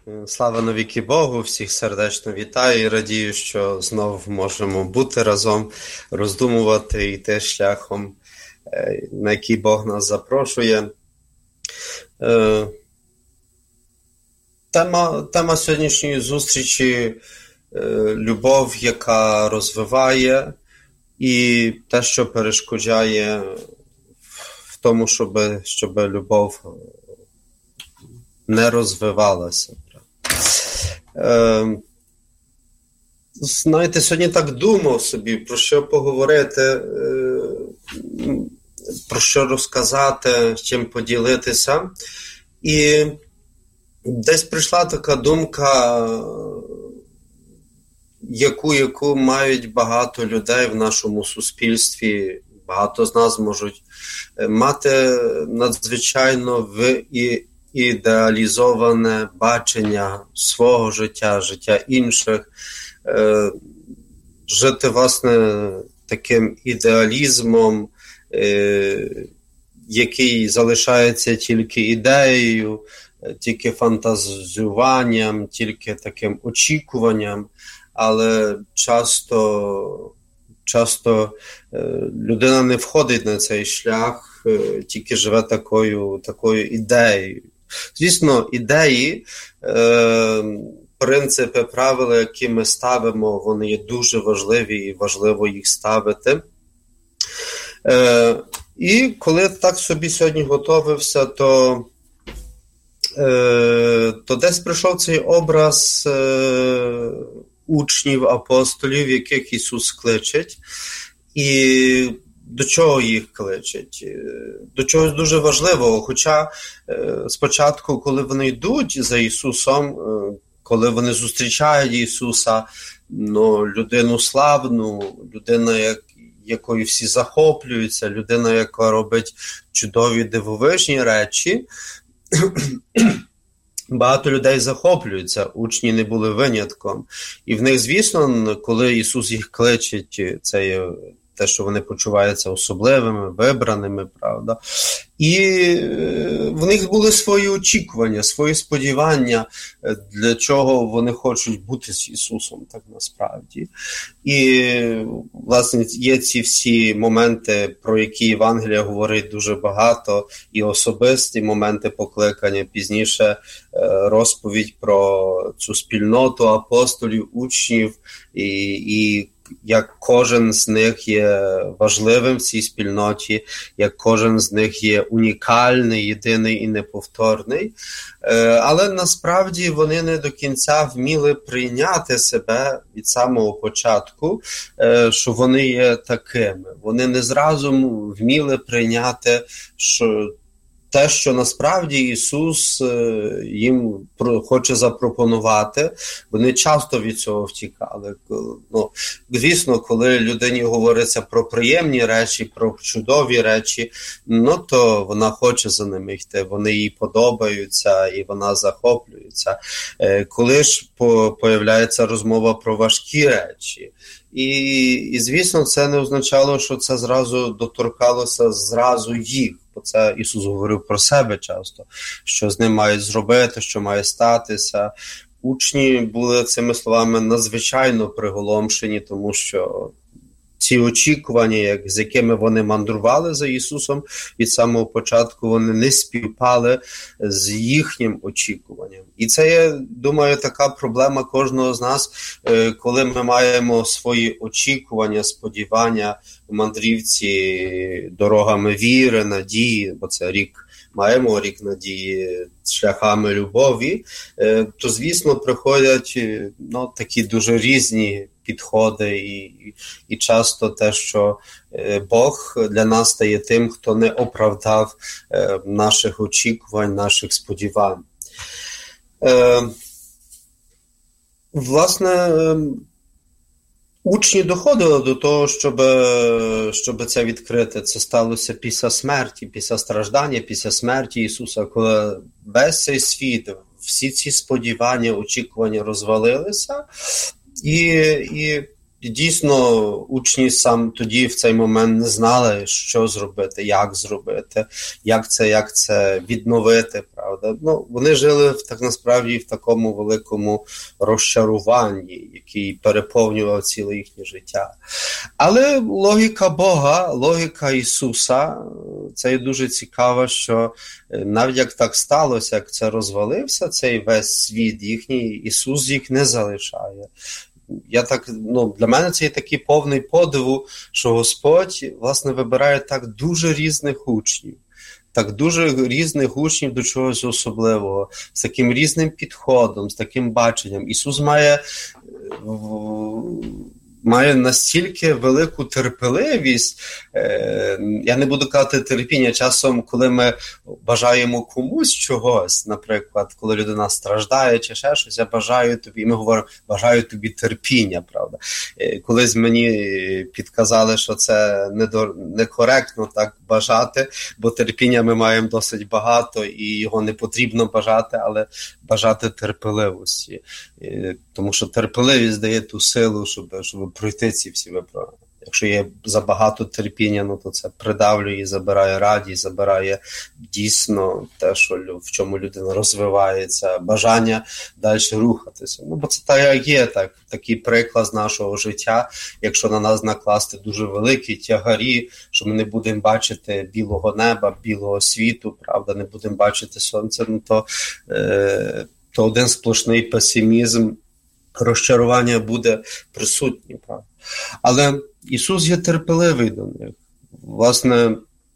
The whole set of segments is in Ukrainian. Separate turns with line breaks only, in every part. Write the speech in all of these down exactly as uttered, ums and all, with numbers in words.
Слава навіки Богу, всіх сердечно вітаю і радію, що знов можемо бути разом, роздумувати і йти шляхом, на який Бог нас запрошує. Тема, тема сьогоднішньої зустрічі – любов, яка розвиває, і те, що перешкоджає в тому, щоб, щоб любов не розвивалася. Е, знаєте, сьогодні так думав собі, про що поговорити, е, про що розказати, чим поділитися. І десь прийшла така думка, яку, яку мають багато людей в нашому суспільстві. Багато з нас можуть мати надзвичайно в і ідеалізоване бачення свого життя, життя інших, е, жити, власне, таким ідеалізмом, е, який залишається тільки ідеєю, тільки фантазіюванням, тільки таким очікуванням, але часто, часто е, людина не входить на цей шлях, е, тільки живе такою, такою ідеєю. Звісно, ідеї, е, принципи, правила, які ми ставимо, вони є дуже важливі і важливо їх ставити. Е, і коли так собі сьогодні готовився, то, е, то десь прийшов цей образ е, учнів, апостолів, яких Ісус кличе. І до чого їх кличуть? До чогось дуже важливого. Хоча е, спочатку, коли вони йдуть за Ісусом, е, коли вони зустрічають Ісуса, ну, людину славну, людина, як, якою всі захоплюються, людина, яка робить чудові дивовижні речі, багато людей захоплюються, учні не були винятком. І в них, звісно, коли Ісус їх кличе, це є те, що вони почуваються особливими, вибраними, правда. І в них були свої очікування, свої сподівання, для чого вони хочуть бути з Ісусом, так насправді. І, власне, є ці всі моменти, про які Євангелія говорить дуже багато, і особисті моменти покликання, пізніше розповідь про цю спільноту апостолів, учнів, і, і як кожен з них є важливим в цій спільноті, як кожен з них є унікальний, єдиний і неповторний. Але насправді вони не до кінця вміли прийняти себе від самого початку, що вони є такими. Вони не зразу вміли прийняти, що те, що насправді Ісус їм хоче запропонувати, вони часто від цього втікали. Ну, звісно, коли людині говориться про приємні речі, про чудові речі, ну, то вона хоче за ними йти, вони їй подобаються і вона захоплюється. Коли ж появляється розмова про важкі речі, І, і, звісно, це не означало, що це зразу доторкалося зразу їх. Бо це Ісус говорив про себе часто, що з ним мають зробити, що має статися. Учні були цими словами надзвичайно приголомшені, тому що ці очікування, як, з якими вони мандрували за Ісусом, від самого початку вони не співпали з їхнім очікуванням. І це є, думаю, така проблема кожного з нас, коли ми маємо свої очікування, сподівання в мандрівці дорогами віри, надії, бо це рік, маємо рік надії шляхами любові, то, звісно, приходять ну, такі дуже різні підходи і, і, і часто те, що е, Бог для нас стає тим, хто не оправдав е, наших очікувань, наших сподівань. Е, власне, е, учні доходили до того, щоб, щоб це відкрити. Це сталося після смерті, після страждання, після смерті Ісуса, коли весь цей світ, всі ці сподівання, очікування розвалилися, І, і дійсно учні сам тоді в цей момент не знали, що зробити, як зробити, як це, як це відновити, правда. Ну, вони жили в, так насправді в такому великому розчаруванні, який переповнював ціле їхнє життя. Але логіка Бога, логіка Ісуса, це є дуже цікаво, що навіть як так сталося, як це розвалився, цей весь світ їхній, Ісус їх не залишає. Я так, ну, для мене це є такий повний подиву, що Господь, власне, вибирає так дуже різних учнів. Так дуже різних учнів до чогось особливого, з таким різним підходом, з таким баченням. Ісус має, має настільки велику терпеливість, я не буду казати терпіння, часом, коли ми бажаємо комусь чогось, наприклад, коли людина страждає чи ще щось, я бажаю тобі, і ми говоримо, бажаю тобі терпіння, правда. Колись мені підказали, що це некоректно так бажати, бо терпіння ми маємо досить багато і його не потрібно бажати, але бажати терпеливості. Тому що терпеливість дає ту силу, щоб, щоб пройти ці всі випробування. Якщо є забагато терпіння, ну, то це придавлює і забирає радість, забирає дійсно те, що, в чому людина розвивається, бажання далі рухатися. Ну, бо це так є, так, такий приклад з нашого життя. Якщо на нас накласти дуже великі тягарі, що ми не будемо бачити білого неба, білого світу, правда, не будемо бачити сонця, ну, то, е, то один сплошний песимізм, розчарування буде присутнє, правда. Але Ісус є терпеливий до них. Власне,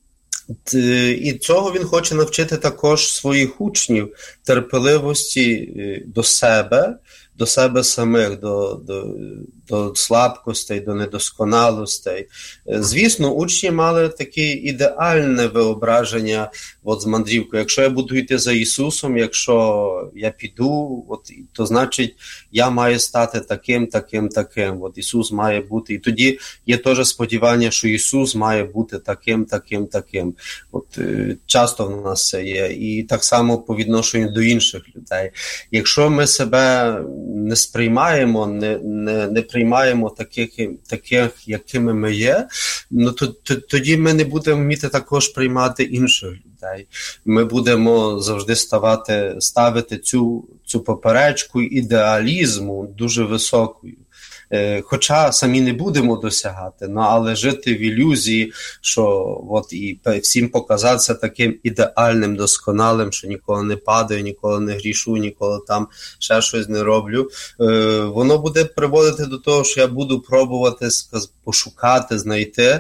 і цього Він хоче навчити також своїх учнів терпеливості до себе, до себе самих, до, до, до слабкостей, до недосконалостей. Звісно, учні мали таке ідеальне виображення от, з мандрівкою. Якщо я буду йти за Ісусом, якщо я піду, от, то значить я маю стати таким, таким, таким. От Ісус має бути. І тоді є теж сподівання, що Ісус має бути таким, таким, таким. От, часто в нас це є. І так само по відношенню до інших людей. Якщо ми себе не сприймаємо, не, не, не приймаємо таких, таких, якими ми є, ну, то, то, тоді ми не будемо вміти також приймати інших людей. Ми будемо завжди ставати, ставити цю, цю поперечку ідеалізму дуже високою. Хоча самі не будемо досягати, ну, але жити в ілюзії, що от і всім показатися таким ідеальним, досконалим, що ніколи не падаю, ніколи не грішу, ніколи там ще щось не роблю, воно буде приводити до того, що я буду пробувати пошукати, знайти,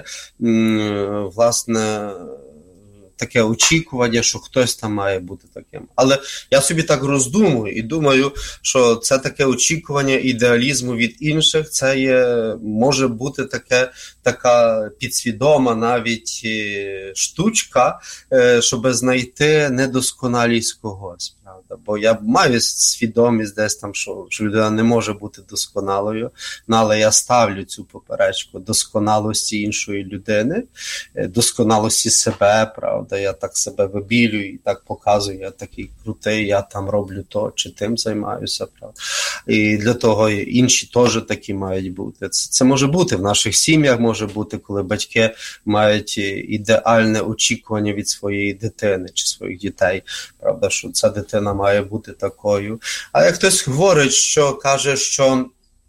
власне, таке очікування, що хтось там має бути таким. Але я собі так роздумую і думаю, що це таке очікування ідеалізму від інших, це є, може бути таке, така підсвідома навіть штучка, щоб знайти недосконалість когось. Правда? Бо я маю свідомість десь там, що, що людина не може бути досконалою, ну, але я ставлю цю поперечку досконалості іншої людини, досконалості себе, правда, я так себе вибілюю і так показую, я такий крутий, я там роблю то, чи тим займаюся, правда. І для того інші теж такі мають бути. Це, це може бути в наших сім'ях, може бути, коли батьки мають ідеальне очікування від своєї дитини чи своїх дітей, правда, що ця дитина має бути такою. А як хтось говорить, що каже, що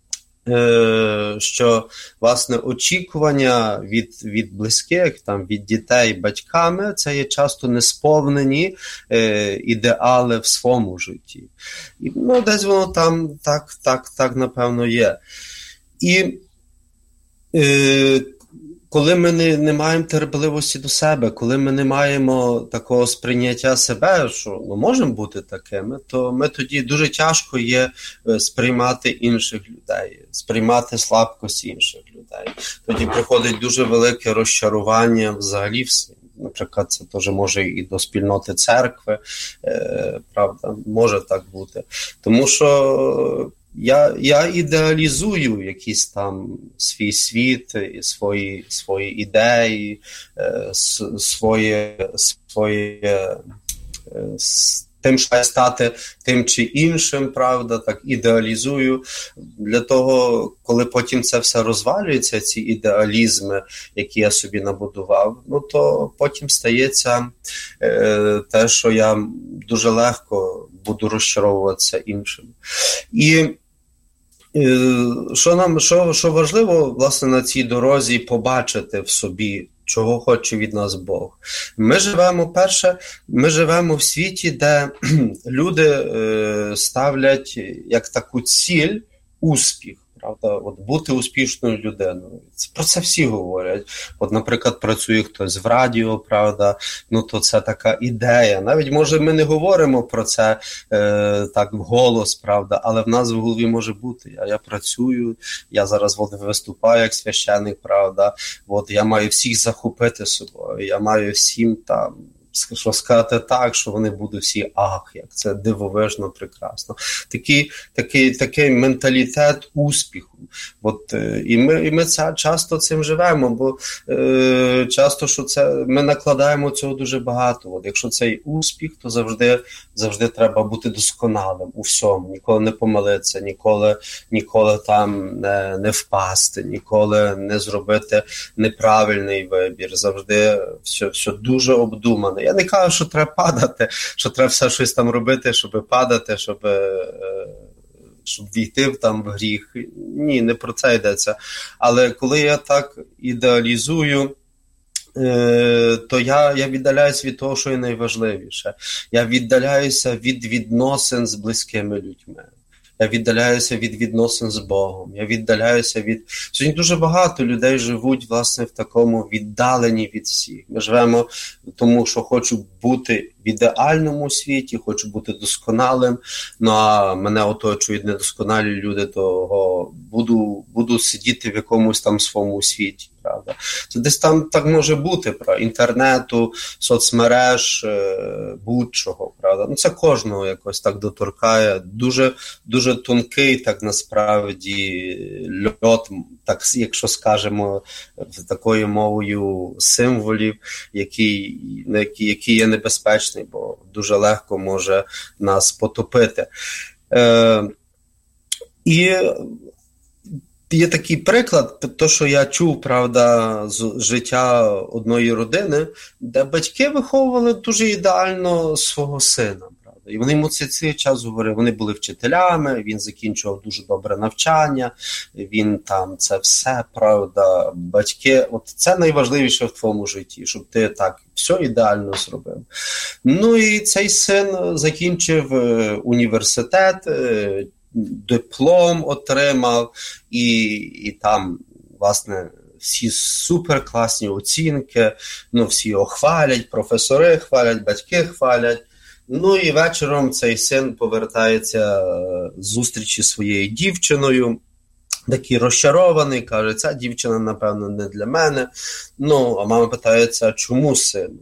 що, власне, очікування від, від близьких, там, від дітей батьками, це є часто несповнені е, ідеали в своєму житті. І, ну, десь воно там так, так, так, напевно, є. І е, коли ми не, не маємо терпеливості до себе, коли ми не маємо такого сприйняття себе, що ну, можемо бути такими, то ми тоді дуже тяжко є сприймати інших людей, сприймати слабкості інших людей. Тоді приходить дуже велике розчарування взагалі всім. Наприклад, це теж може і до спільноти церкви, е, правда, може так бути. Тому що Я, я ідеалізую якийсь там свій світ, свої, свої ідеї, свої, свої тим шукаю стати тим чи іншим, правда, так ідеалізую. Для того, коли потім це все розвалюється, ці ідеалізми, які я собі набудував, ну то потім стається е, те, що я дуже легко буду розчаровуватися іншим. І Що нам, що, що важливо, власне, на цій дорозі побачити в собі, чого хоче від нас Бог. Ми живемо, перше, ми живемо в світі, де люди е, ставлять як таку ціль успіх. Правда, от бути успішною людиною. Про це всі говорять. От, наприклад, працює хтось в радіо, правда, ну то це така ідея. Навіть, може, ми не говоримо про це е, так вголос, правда, але в нас в голові може бути. Я, я працюю, я зараз от, виступаю як священник, правда, от, я маю всіх захопити собою, я маю всім там, що сказати так, що вони будуть всі ах, як це дивовижно, прекрасно. Такий, такий, такий менталітет успіху. От, і, ми, і ми це, часто цим живемо, бо е, часто що це, ми накладаємо цього дуже багато. От, якщо цей успіх, то завжди, завжди треба бути досконалим у всьому, ніколи не помилитися, ніколи, ніколи там не, не впасти, ніколи не зробити неправильний вибір, завжди все, все дуже обдумане. Я не кажу, що треба падати, що треба все щось там робити, щоб падати, щоб, щоб війти там в гріх. Ні, не про це йдеться. Але коли я так ідеалізую, то я, я віддаляюсь від того, що є найважливіше. Я віддаляюся від відносин з близькими людьми. Я віддаляюся від відносин з Богом. Я віддаляюся від... Сьогодні дуже багато людей живуть, власне, в такому віддаленні від всіх. Ми живемо тому, що хочу бути в ідеальному світі, хочу бути досконалим, ну а мене оточують недосконалі люди, то буду, буду сидіти в якомусь там своєму світі. Правда. Це десь там так може бути, про інтернету, соцмереж, будь-чого, правда. Ну, це кожного якось так доторкає. Дуже, дуже тонкий, так насправді, льот, так, якщо скажемо, такою мовою символів, який, який, який є небезпечний, бо дуже легко може нас потопити. Е, і Є такий приклад, то, що я чув, правда, з життя одної родини, де батьки виховували дуже ідеально свого сина, правда. І вони йому цей час говорили, вони були вчителями, він закінчував дуже добре навчання, він там це все, правда, батьки, от це найважливіше в твоєму житті, щоб ти так все ідеально зробив. Ну і цей син закінчив університет, диплом отримав, і, і там, власне, всі суперкласні оцінки, ну, всі його хвалять, професори хвалять, батьки хвалять. Ну, і вечором цей син повертається з зустрічі зі своєю дівчиною, такий розчарований, каже, ця дівчина, напевно, не для мене. Ну, а мама питається, чому син?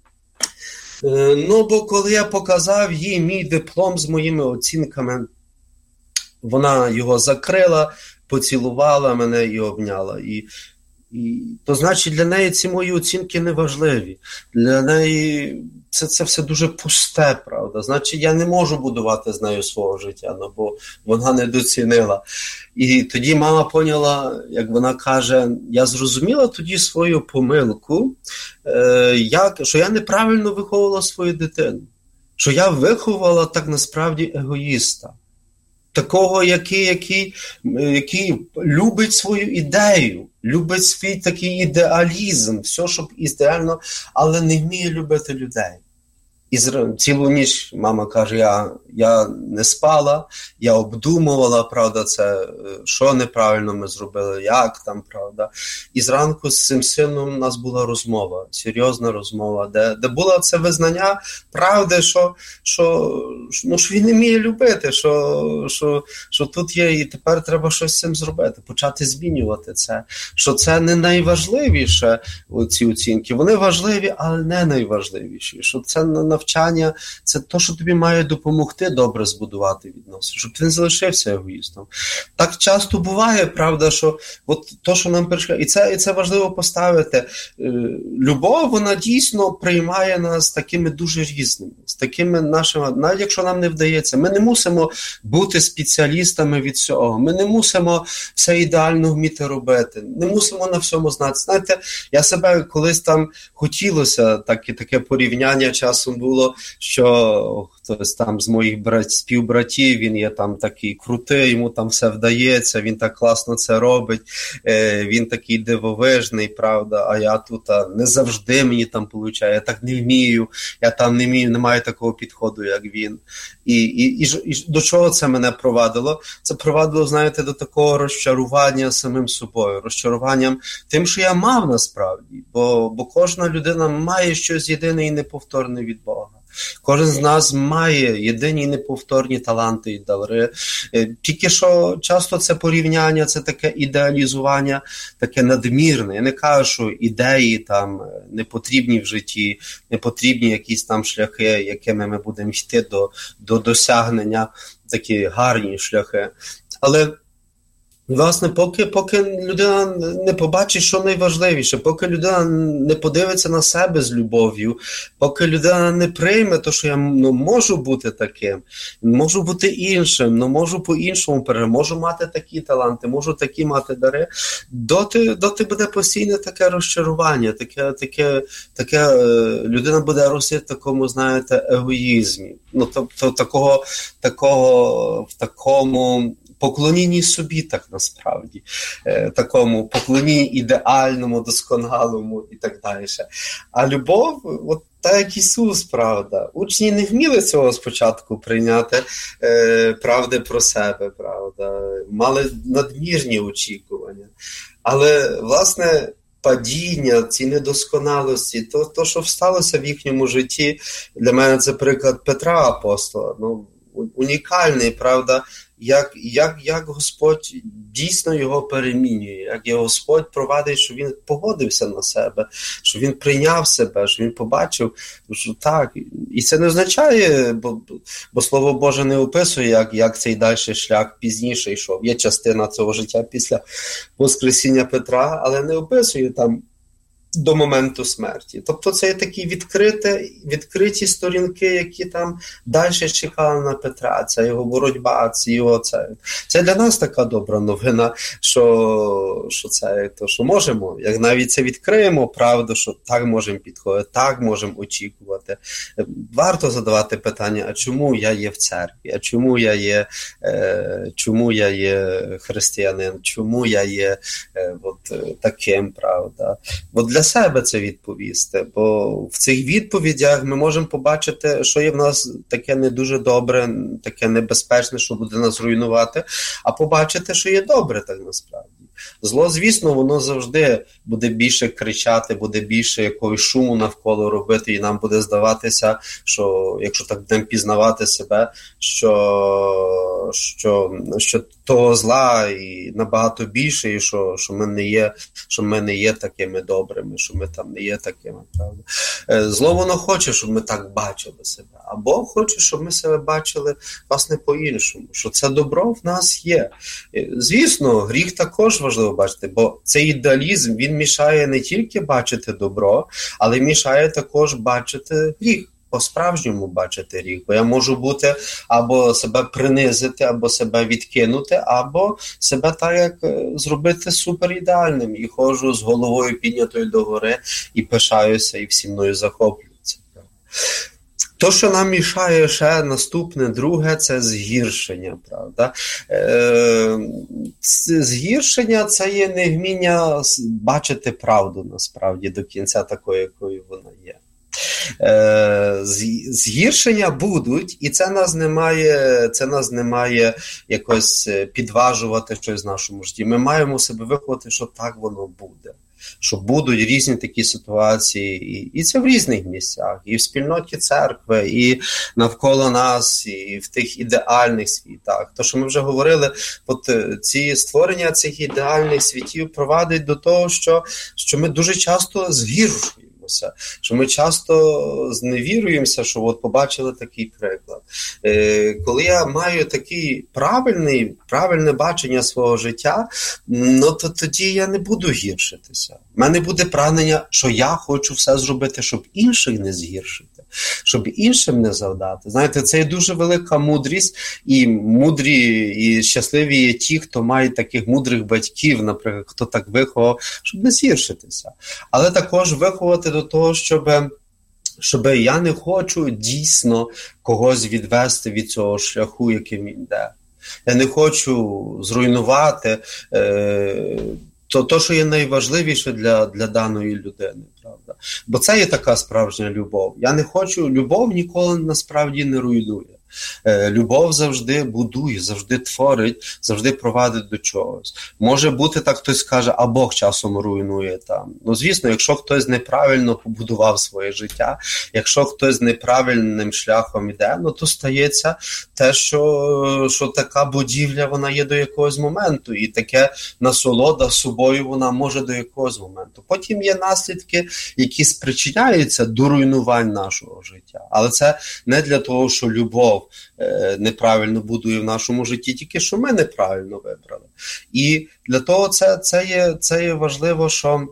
Ну, бо коли я показав їй мій диплом з моїми оцінками, вона його закрила, поцілувала мене і обняла. І, і, то значить, для неї ці мої оцінки не важливі. Для неї це, це все дуже пусте, правда. Значить, я не можу будувати з нею свого життя, ну, бо вона не доцінила. І тоді мама поняла, як вона каже, я зрозуміла тоді свою помилку, е, як, що я неправильно виховувала свою дитину. Що я виховувала так насправді егоїста. Такого, який, який, який любить свою ідею, любить свій такий ідеалізм, все, щоб ідеально, але не вміє любити людей. І цілу ніч, мама каже, я, я не спала, я обдумувала, правда, це, що неправильно ми зробили, як там, правда. І зранку з цим сином у нас була розмова, серйозна розмова, де, де було це визнання правди, що, що, ну, що він не вміє любити, що, що, що тут є, і тепер треба щось з цим зробити, почати змінювати це. Що це не найважливіше, ці оцінки, вони важливі, але не найважливіші, що це на навчання – це те, що тобі має допомогти добре збудувати відносини, щоб ти не залишився егоїстом. Так часто буває, правда, що от то, що нам перешкоджає, і це, і це важливо поставити. Любов, вона дійсно приймає нас такими дуже різними, з такими нашими, навіть якщо нам не вдається, ми не мусимо бути спеціалістами від цього, ми не мусимо все ідеально вміти робити, не мусимо на всьому знати. Знаєте, я себе колись там хотілося, так, і таке порівняння часом було, що хтось там з моїх брат, співбратів, він є там такий крутий, йому там все вдається, він так класно це робить, е, він такий дивовижний, правда, а я тут а, не завжди мені там виходить, я так не вмію, я там не вмію, не маю такого підходу, як він. І, і, і, і до чого це мене провадило? Це провадило, знаєте, до такого розчарування самим собою, розчаруванням тим, що я мав насправді, бо, бо кожна людина має щось єдине і неповторне від Бога. Кожен з нас має єдині неповторні таланти і дари. Тільки що часто це порівняння, це таке ідеалізування, таке надмірне. Я не кажу, що ідеї там не потрібні в житті, не потрібні якісь там шляхи, якими ми будемо йти до, до досягнення, такі гарні шляхи. Але власне, поки, поки людина не побачить, що найважливіше, поки людина не подивиться на себе з любов'ю, поки людина не прийме те, що я ну, можу бути таким, можу бути іншим, ну, можу по-іншому пережити, можу мати такі таланти, можу такі мати дари, доти, доти буде постійне таке розчарування, таке, таке, таке людина буде рости в такому, знаєте, егоїзмі. Ну, тобто такого, такого, в такому поклонінні собі, так насправді, е, такому поклонінні ідеальному, досконалому і так далі. А любов, от так як Ісус, правда. Учні не вміли цього спочатку прийняти, е, правди про себе, правда. Мали надмірні очікування. Але, власне, падіння, ці недосконалості, то, то, що сталося в їхньому житті, для мене це приклад Петра Апостола, ну, унікальний, правда, як, як, як Господь дійсно його перемінює, як його Господь провадить, що він погодився на себе, що він прийняв себе, що він побачив, що так. І це не означає, бо, бо Слово Боже не описує, як, як цей далі шлях пізніше йшов. Є частина цього життя після Воскресіння Петра, але не описує там до моменту смерті. Тобто це є такі відкриті, відкриті сторінки, які там далі чекали на Петра. Це його боротьба, це його це. Це для нас така добра новина, що, що це то, що можемо. Як навіть це відкриємо, правду, що так можемо підходити, так можемо очікувати. Варто задавати питання, а чому я є в церкві? А чому я є, е, чому я є християнин? Чому я є е, от, таким, правда? От для себе це відповісти, бо в цих відповідях ми можемо побачити, що є в нас таке не дуже добре, таке небезпечне, що буде нас руйнувати, а побачити, що є добре так насправді. Зло, звісно, воно завжди буде більше кричати, буде більше якогось шуму навколо робити, і нам буде здаватися, що, якщо так будемо пізнавати себе, що, що, що того зла і набагато більше, і що, що, ми не є, що ми не є такими добрими, що ми там не є такими, правда. Зло, воно хоче, щоб ми так бачили себе, а Бог хоче, щоб ми себе бачили, власне, по-іншому, що це добро в нас є. Звісно, гріх також важливо бачити, бо цей ідеалізм, він мішає не тільки бачити добро, але мішає також бачити гріх. По-справжньому бачити гріх, бо я можу бути або себе принизити, або себе відкинути, або себе так, як зробити суперідеальним. І ходжу з головою піднятою догори, і пишаюся, і всі мною захоплюються. То, що нам мішає ще наступне, друге, це згіршення, правда. Е, згіршення – це є невміння бачити правду, насправді, до кінця такою, якою вона є. Згіршення будуть, і це нас не має, це нас не має якось підважувати щось в нашому житті. Ми маємо себе виховати, що так воно буде. Що будуть різні такі ситуації, і, і це в різних місцях, і в спільноті церкви, і навколо нас, і в тих ідеальних світах. То, що ми вже говорили, от ці створення цих ідеальних світів провадить до того, що, що ми дуже часто згіршуємо зневіримося, що ми часто зневіруємося, що от побачили такий приклад. Е, коли я маю такий правильний, правильне бачення свого життя, ну то тоді я не буду гіршитися. У мене буде прагнення, що я хочу все зробити, щоб інших не згіршити, щоб іншим не завдати. Знаєте, це є дуже велика мудрість, і мудрі, і щасливі є ті, хто мають таких мудрих батьків, наприклад, хто так виховав, щоб не згіршитися. Але також виховати до того, щоб... щоб я не хочу дійсно когось відвести від цього шляху, яким він йде. Я не хочу зруйнувати е, то, то, що є найважливіше для, для даної людини, правда? Бо це є така справжня любов. Я не хочу, любов ніколи насправді не руйнує. Любов завжди будує, завжди творить, завжди провадить до чогось. Може бути так, хтось скаже, а Бог часом руйнує там. Ну, звісно, якщо хтось неправильно побудував своє життя, якщо хтось неправильним шляхом іде, ну, то стається те, що, що така будівля, вона є до якогось моменту, і таке насолода собою, вона може до якогось моменту. Потім є наслідки, які спричиняються до руйнувань нашого життя. Але це не для того, що любов неправильно будує в нашому житті, тільки що ми неправильно вибрали. І для того це, це, є, це є важливо, що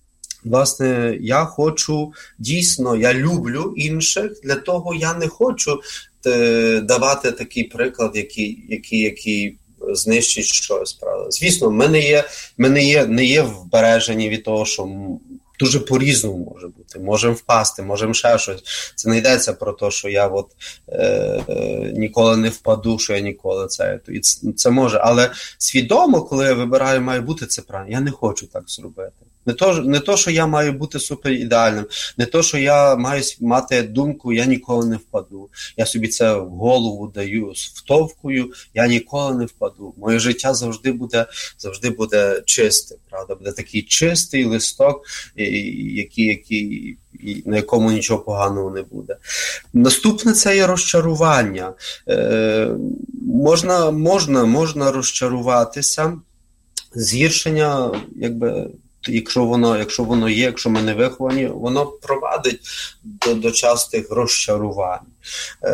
власне я хочу дійсно, я люблю інших, для того я не хочу е, давати такий приклад, який, який, який знищить щось. Правда. Звісно, ми не є, ми не є, не є вбережені від того, що дуже по-різному може бути. Можемо впасти, можемо ще щось. Це не йдеться про те, що я от, е, е, ніколи не впаду, що я ніколи це. І це, це може. Але свідомо, коли я вибираю, має бути це правильно. Я не хочу так зробити. Не то, не то, що я маю бути супер ідеальним, не то, що я маю мати думку, я ніколи не впаду. Я собі це в голову даю, втовкую, я ніколи не впаду. Моє життя завжди буде, завжди буде чисте, правда? Буде такий чистий листок, який, який, на якому нічого поганого не буде. Наступне – це є розчарування. Е, можна, можна, можна розчаруватися, згіршення, якби, Якщо воно, якщо воно є, якщо ми не виховані, воно провадить до, до частих розчарувань. Е,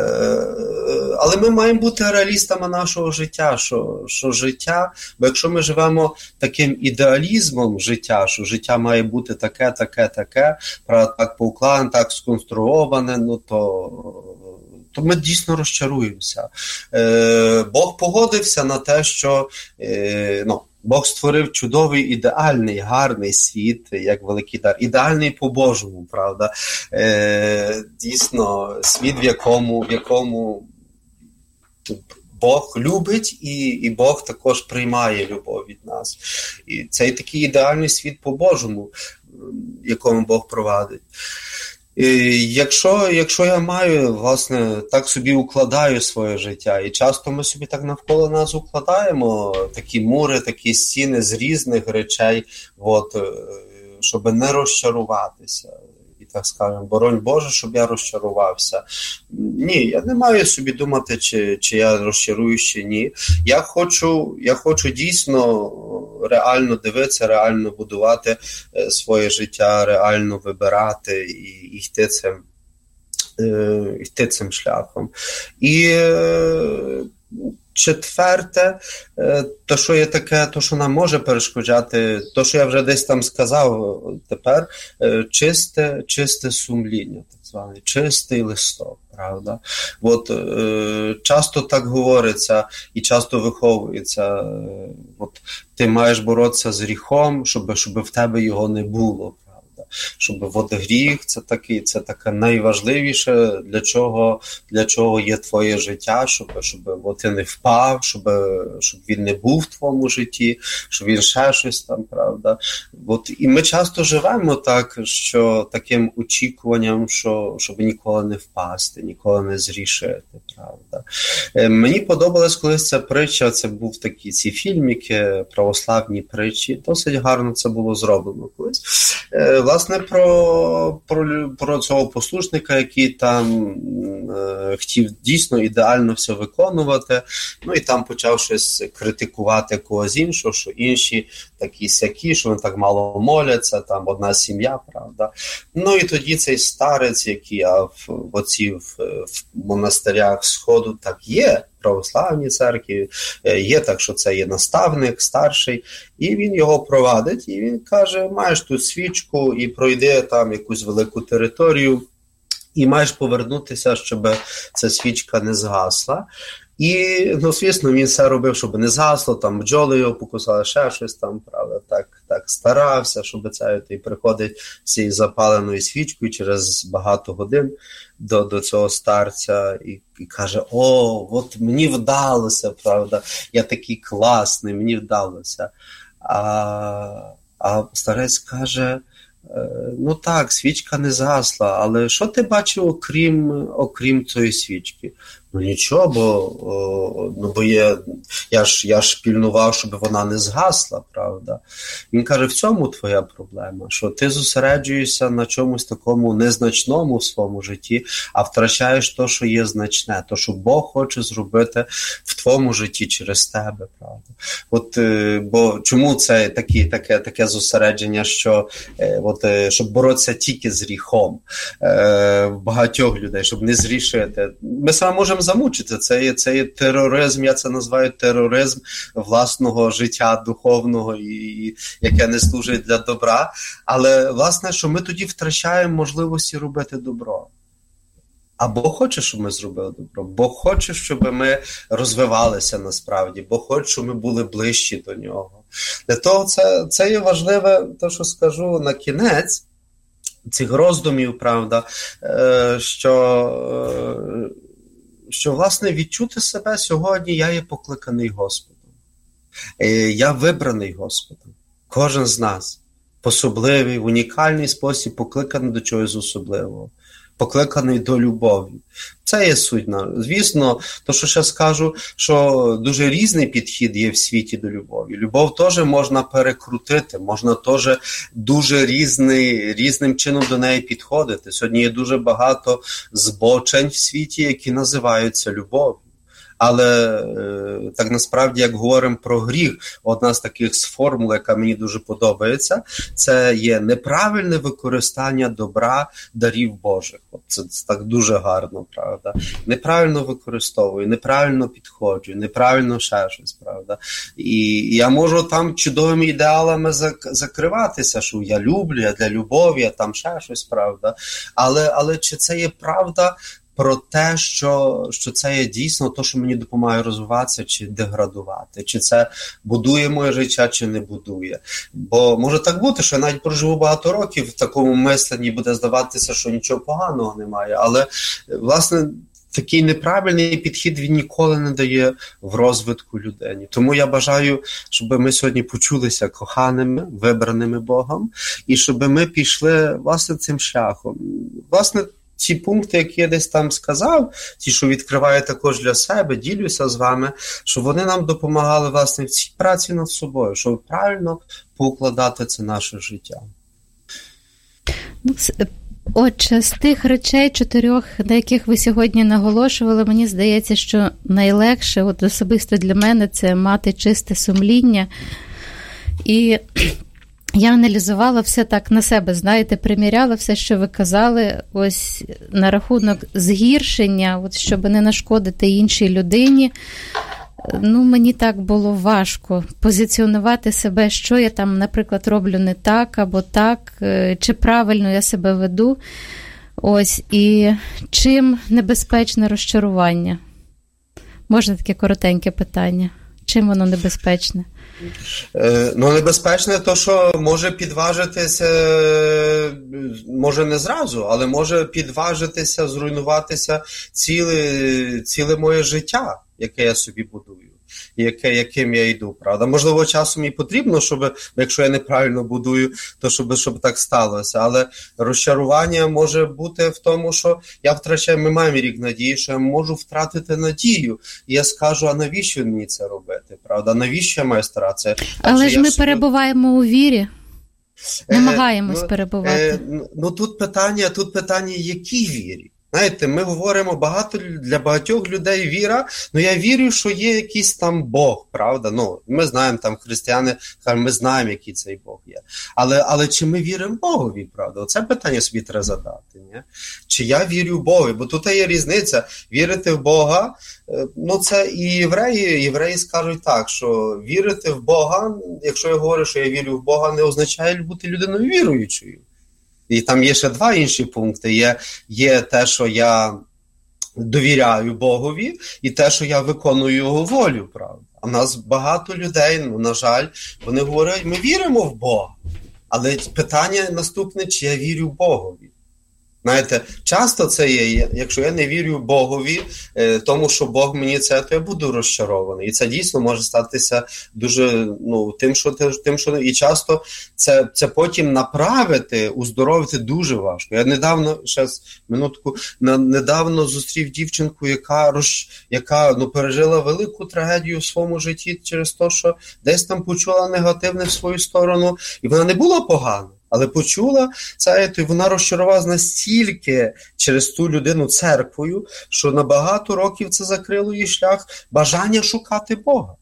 але ми маємо бути реалістами нашого життя, що, що життя, бо якщо ми живемо таким ідеалізмом життя, що життя має бути таке, таке, таке, правда, так поукладене, так сконструоване, ну то... то ми дійсно розчаруємося. Е, Бог погодився на те, що е, ну, Бог створив чудовий, ідеальний, гарний світ, як великий дар. Ідеальний по-божому, правда. Е, дійсно, світ, в якому, в якому Бог любить, і, і Бог також приймає любов від нас. І цей такий ідеальний світ по-божому, якому Бог провадить. Якщо, якщо я маю, власне, так собі укладаю своє життя, і часто ми собі так навколо нас укладаємо такі мури, такі стіни з різних речей, от, щоб не розчаруватися. І так скажемо, боронь Боже, щоб я розчарувався. Ні, я не маю собі думати, чи, чи я розчаруюсь, чи ні. Я хочу, я хочу дійсно реально дивитися, реально будувати своє життя, реально вибирати і, і йти цим, е, йти цим шляхом. І е, четверте, то, що є таке, то, що нам може перешкоджати, то, що я вже десь там сказав тепер, чисте, чисте сумління, так зване, чистий листок, правда? От, е, часто так говориться і часто виховується, е, от, ти маєш боротися з гріхом, щоб, щоб в тебе його не було. Щоб от гріх, це такий, це таке найважливіше, для чого, для чого є твоє життя, щоб, щоб от ти не впав, щоб, щоб він не був в твоєму житті, щоб він ще щось там, правда. От, і ми часто живемо так, що таким очікуванням, що, щоб ніколи не впасти, ніколи не зрішити, правда. Е, мені подобалась колись ця притча, це був такі ці фільмики, православні притчі, досить гарно це було зроблено колись. Е, власне, власне, про, про, про цього послушника, який там е, хотів дійсно ідеально все виконувати, ну і там почав щось критикувати когось іншого, що інші такі сякі, що вони так мало моляться, там одна сім'я, правда. Ну і тоді цей старець, який а в, в оці в, в монастирях Сходу так є, православній церкві, є так, що це є наставник, старший, і він його провадить, і він каже, маєш тут свічку і пройди там якусь велику територію, і маєш повернутися, щоб ця свічка не згасла. І, ну, звісно, він все робив, щоб не згасло, там бджоли його покусали, ще щось там, правда, так, так старався, щоб це, і приходить з цією запаленою свічкою через багато годин до, до цього старця і, і каже, о, от мені вдалося, правда, я такий класний, мені вдалося. А, а старець каже, ну так, свічка не згасла, але що ти бачив окрім, окрім цієї свічки? Ну нічого, бо, о, ну, бо є, я ж, я ж пільнував, щоб вона не згасла, правда? Він каже, в цьому твоя проблема, що ти зосереджуєшся на чомусь такому незначному в своєму житті, а втрачаєш то, що є значне, то, що Бог хоче зробити в твоєму житті через тебе, правда? От, бо чому це такі, таке, таке зосередження, що от, щоб боротися тільки з гріхом е, багатьох людей, щоб не зрішити. Ми саме можемо замучити. Це є, це є тероризм, я це називаю тероризм власного життя духовного, і, яке не служить для добра. Але, власне, що ми тоді втрачаємо можливості робити добро. А Бог хоче, щоб ми зробили добро. Бог хоче, щоб ми розвивалися насправді. Бог хоче, щоб ми були ближчі до Нього. Для того це, це є важливе, те, що скажу на кінець цих роздумів, правда, що, що, власне, відчути себе сьогодні, я є покликаний Господом. Я вибраний Господом. Кожен з нас в особливий, в унікальний спосіб покликаний до чогось особливого. Покликаний до любові. Це є суть. Звісно, то, що ще скажу, що дуже різний підхід є в світі до любові. Любов теж можна перекрутити, можна теж дуже різний, різним чином до неї підходити. Сьогодні є дуже багато збочень в світі, які називаються любов'ю. Але е, так насправді, як говоримо про гріх, одна з таких з формул, яка мені дуже подобається, це є неправильне використання добра, дарів Божих. От це, це так дуже гарно, правда. Неправильно використовую, неправильно підходжу, неправильно ще щось, правда. І, і я можу там чудовими ідеалами закриватися, що я люблю, я для любові, я там ще щось, правда. Але, але чи це є правда про те, що, що це є дійсно те, що мені допомагає розвиватися чи деградувати, чи це будує моє життя, чи не будує. Бо може так бути, що я навіть проживу багато років в такому мисленні, буде здаватися, що нічого поганого немає, але, власне, такий неправильний підхід він ніколи не дає в розвитку людині. Тому я бажаю, щоб ми сьогодні почулися коханими, вибраними Богом, і щоб ми пішли, власне, цим шляхом. Власне, ці пункти, які я десь там сказав, ті, що відкриваю також для себе, ділюся з вами, щоб вони нам допомагали, власне, в цій праці над собою, щоб правильно поукладати це наше життя.
Отже, з тих речей чотирьох, на яких ви сьогодні наголошували, мені здається, що найлегше, от особисто для мене, це мати чисте сумління. І я аналізувала все так на себе, знаєте, приміряла все, що ви казали, ось на рахунок згіршення, от щоб не нашкодити іншій людині. Ну, мені так було важко позиціонувати себе, що я там, наприклад, роблю не так або так, чи правильно я себе веду. Ось, і чим небезпечне розчарування? Можна таке коротеньке питання? Чим воно небезпечне?
Е, ну, небезпечне то, що може підважитися, може не зразу, але може підважитися, зруйнуватися ціле, ціле моє життя, яке я собі будую, яке, яким я йду, правда. Можливо, часом і потрібно, щоб, якщо я неправильно будую, то щоб, щоб так сталося. Але розчарування може бути в тому, що я втрачаю, ми маємо рік надії, що я можу втратити надію. І я скажу, а навіщо мені це робити, правда? Навіщо я маю старатися?
Але ж ми собі... перебуваємо у вірі. Намагаємось
е,
перебувати.
Е, ну, тут питання, тут питання, якій вірі? Знаєте, ми говоримо багато для багатьох людей віра, ну я вірю, що є якийсь там Бог, правда? Ну, ми знаємо, там християни, ми знаємо, який цей Бог є. Але, але чи ми віримо Богові, правда? Оце питання собі треба задати, ні? Чи я вірю в Бога? Бо тут є різниця. Вірити в Бога, ну це і євреї, євреї скажуть так, що вірити в Бога, якщо я говорю, що я вірю в Бога, не означає бути людиною віруючою. І там є ще два інші пункти. Є, є те, що я довіряю Богові, і те, що я виконую Його волю, правда. А в нас багато людей, ну, на жаль, вони говорять, ми віримо в Бога. Але питання наступне, чи я вірю в Богові. Знаєте, часто це є, якщо я не вірю Богові, тому що Бог мені це, то я буду розчарований. І це дійсно може статися дуже, ну, тим, що, тим, що і часто це, це потім направити, уздоровити дуже важко. Я недавно, ще минутку, недавно зустрів дівчинку, яка, роз, яка ну, пережила велику трагедію в своєму житті через те, що десь там почула негативне в свою сторону, і вона не була погана. Але почула це, і вона розчарувалася настільки через ту людину церквою, що на багато років це закрило її шлях бажання шукати Бога.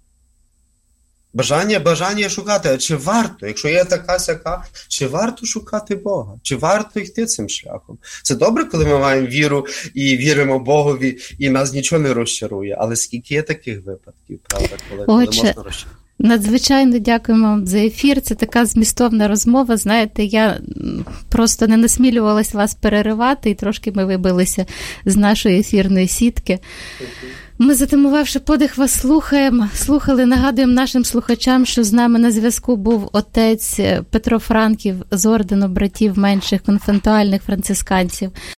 Бажання, бажання шукати. А чи варто, якщо є така сяка, чи варто шукати Бога? Чи варто йти цим шляхом? Це добре, коли ми маємо віру і віримо Богові, і нас нічого не розчарує. Але скільки є таких випадків, правда, коли, коли можна розчарувати?
Надзвичайно дякуємо вам за ефір. Це така змістовна розмова. Знаєте, я просто не насмілювалась вас переривати, і трошки ми вибилися з нашої ефірної сітки. Ми, затамувавши подих, вас слухаємо, слухали, нагадуємо нашим слухачам, що з нами на зв'язку був отець Петро Франків з ордену братів менших конфесіональних францисканців.